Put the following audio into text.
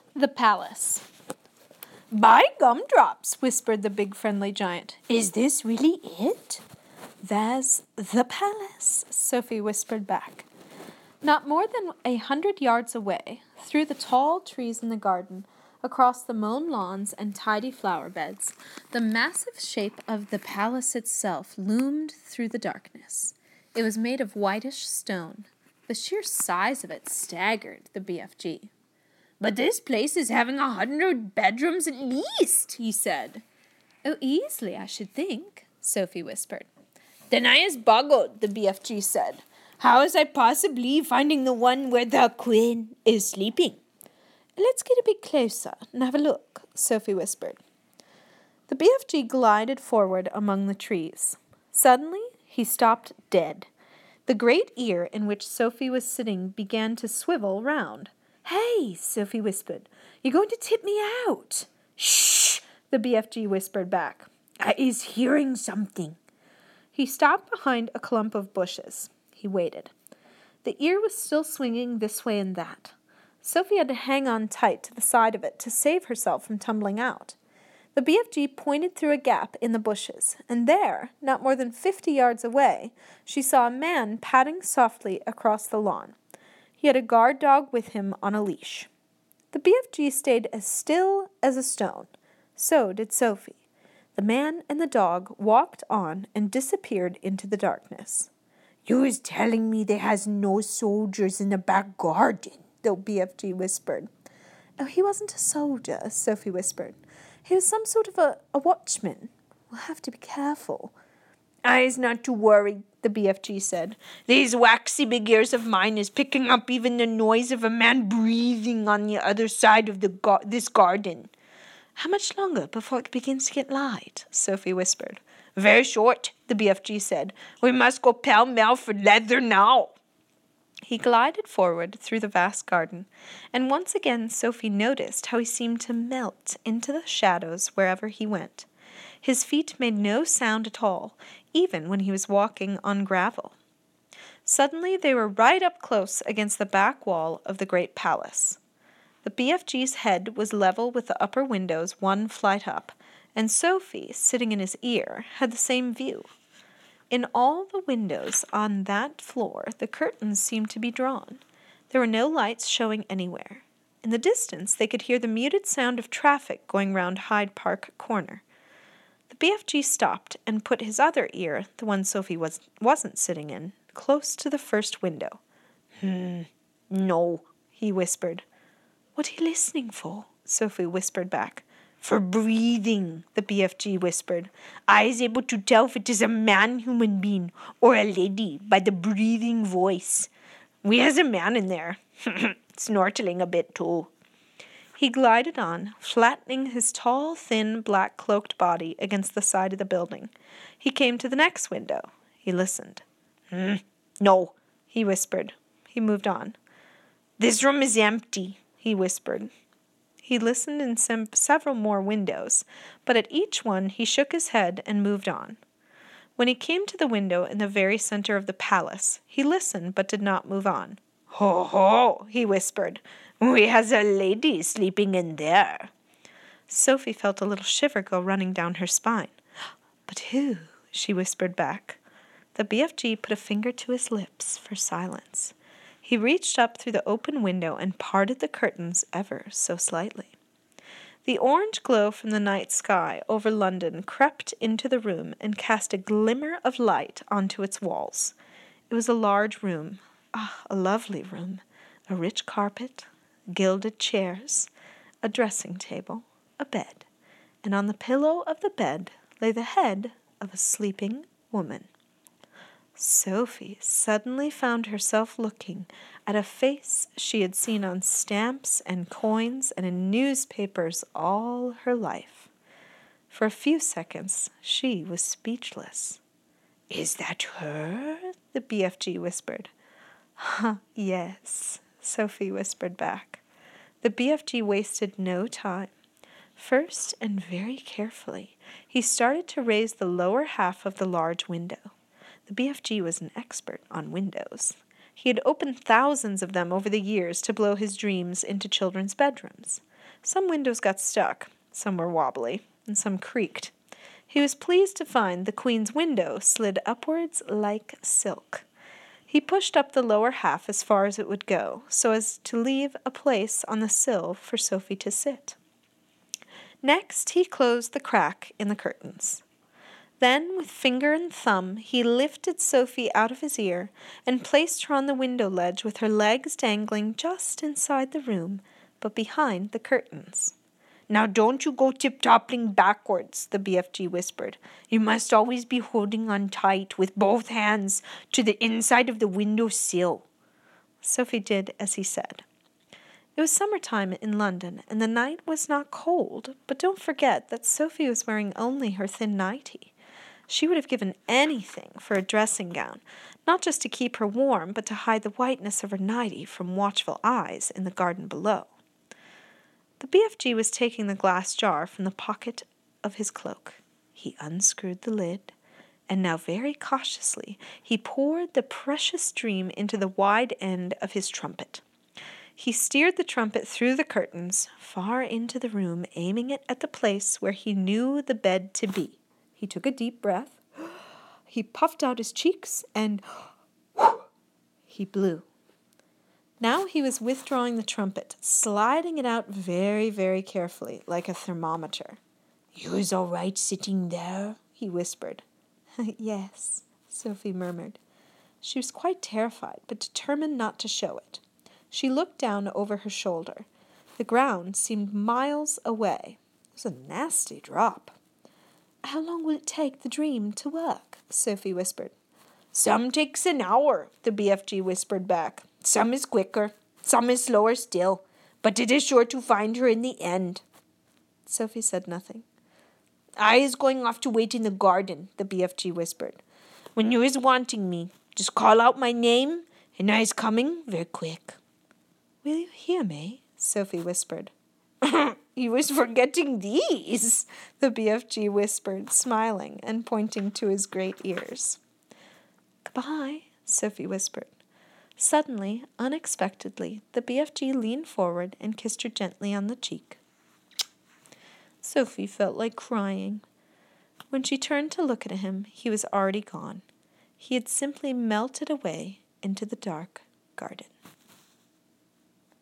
The palace. "By gumdrops," whispered the big friendly giant. "Is this really it?" "There's the palace," Sophie whispered back. Not more than 100 yards away, through the tall trees in the garden, across the mown lawns and tidy flower beds, the massive shape of the palace itself loomed through the darkness. It was made of whitish stone. The sheer size of it staggered the BFG. "But this place is having 100 bedrooms at least," he said. "Oh, easily, I should think," Sophie whispered. "Then I is boggled," the BFG said. "How is I possibly finding the one where the queen is sleeping?" "Let's get a bit closer and have a look," Sophie whispered. The BFG glided forward among the trees. Suddenly, he stopped dead. The great ear in which Sophie was sitting began to swivel round. "Hey," Sophie whispered, "you're going to tip me out." "Shh," the BFG whispered back. "I is hearing something." He stopped behind a clump of bushes. He waited. The ear was still swinging this way and that. Sophie had to hang on tight to the side of it to save herself from tumbling out. The BFG pointed through a gap in the bushes, and there, not more than 50 yards away, she saw a man padding softly across the lawn. He had a guard dog with him on a leash. The BFG stayed as still as a stone. So did Sophie. The man and the dog walked on and disappeared into the darkness. "You is telling me there has no soldiers in the back garden," the BFG whispered. "Oh, he wasn't a soldier," Sophie whispered. "He was some sort of a watchman. We'll have to be careful." "I's not too worried," the BFG said. "These waxy big ears of mine is picking up even the noise of a man breathing on the other side of this garden." "How much longer before it begins to get light?" Sophie whispered. "Very short," the BFG said. "We must go pell-mell for leather now." He glided forward through the vast garden, and once again Sophie noticed how he seemed to melt into the shadows wherever he went. His feet made no sound at all, even when he was walking on gravel. Suddenly they were right up close against the back wall of the great palace. The BFG's head was level with the upper windows 1 flight up, and Sophie, sitting in his ear, had the same view. In all the windows on that floor the curtains seemed to be drawn. There were no lights showing anywhere. In the distance they could hear the muted sound of traffic going round Hyde Park Corner. The BFG stopped and put his other ear, the one Sophie wasn't sitting in, close to the first window. "No," he whispered. "What are you listening for?" Sophie whispered back. "For breathing," the BFG whispered. "I is able to tell if it is a man human being or a lady by the breathing voice. We has a man in there, snortling a bit too." He glided on, flattening his tall, thin, black-cloaked body against the side of the building. He came to the next window. He listened. "No," he whispered. He moved on. "This room is empty," he whispered. He listened in several more windows, but at each one he shook his head and moved on. When he came to the window in the very center of the palace, he listened but did not move on. "Ho, ho," he whispered. "We has a lady sleeping in there." Sophie felt a little shiver go running down her spine. "But who?" she whispered back. The BFG put a finger to his lips for silence. He reached up through the open window and parted the curtains ever so slightly. The orange glow from the night sky over London crept into the room and cast a glimmer of light onto its walls. It was a large room, a lovely room, a rich carpet, gilded chairs, a dressing table, a bed, and on the pillow of the bed lay the head of a sleeping woman. Sophie suddenly found herself looking at a face she had seen on stamps and coins and in newspapers all her life. For a few seconds she was speechless. "Is that her?" the BFG whispered. "Yes," Sophie whispered back. The BFG wasted no time. First, and very carefully, he started to raise the lower half of the large window. The BFG was an expert on windows. He had opened thousands of them over the years to blow his dreams into children's bedrooms. Some windows got stuck, some were wobbly, and some creaked. He was pleased to find the Queen's window slid upwards like silk. He pushed up the lower half as far as it would go, so as to leave a place on the sill for Sophie to sit. Next, he closed the crack in the curtains. Then, with finger and thumb, he lifted Sophie out of his ear and placed her on the window ledge with her legs dangling just inside the room, but behind the curtains. "Now don't you go tip-toppling backwards," the BFG whispered. "You must always be holding on tight with both hands to the inside of the window sill." Sophie did as he said. It was summertime in London, and the night was not cold, but don't forget that Sophie was wearing only her thin nightie. She would have given anything for a dressing gown, not just to keep her warm, but to hide the whiteness of her nightie from watchful eyes in the garden below. The BFG was taking the glass jar from the pocket of his cloak. He unscrewed the lid, and now very cautiously he poured the precious dream into the wide end of his trumpet. He steered the trumpet through the curtains, far into the room, aiming it at the place where he knew the bed to be. He took a deep breath. He puffed out his cheeks, and he blew. Now he was withdrawing the trumpet, sliding it out very, very carefully, like a thermometer. "You's all right sitting there?" he whispered. "Yes," Sophie murmured. She was quite terrified, but determined not to show it. She looked down over her shoulder. The ground seemed miles away. It was a nasty drop. "How long will it take the dream to work?" Sophie whispered. "Some takes an hour," the BFG whispered back. "Some is quicker, some is slower still, but it is sure to find her in the end." Sophie said nothing. "I is going off to wait in the garden," the BFG whispered. "When you is wanting me, just call out my name, and I is coming very quick." "Will you hear me?" Sophie whispered. "You is forgetting these," the BFG whispered, smiling and pointing to his great ears. "Goodbye," Sophie whispered. Suddenly, unexpectedly, the BFG leaned forward and kissed her gently on the cheek. Sophie felt like crying. When she turned to look at him, he was already gone. He had simply melted away into the dark garden.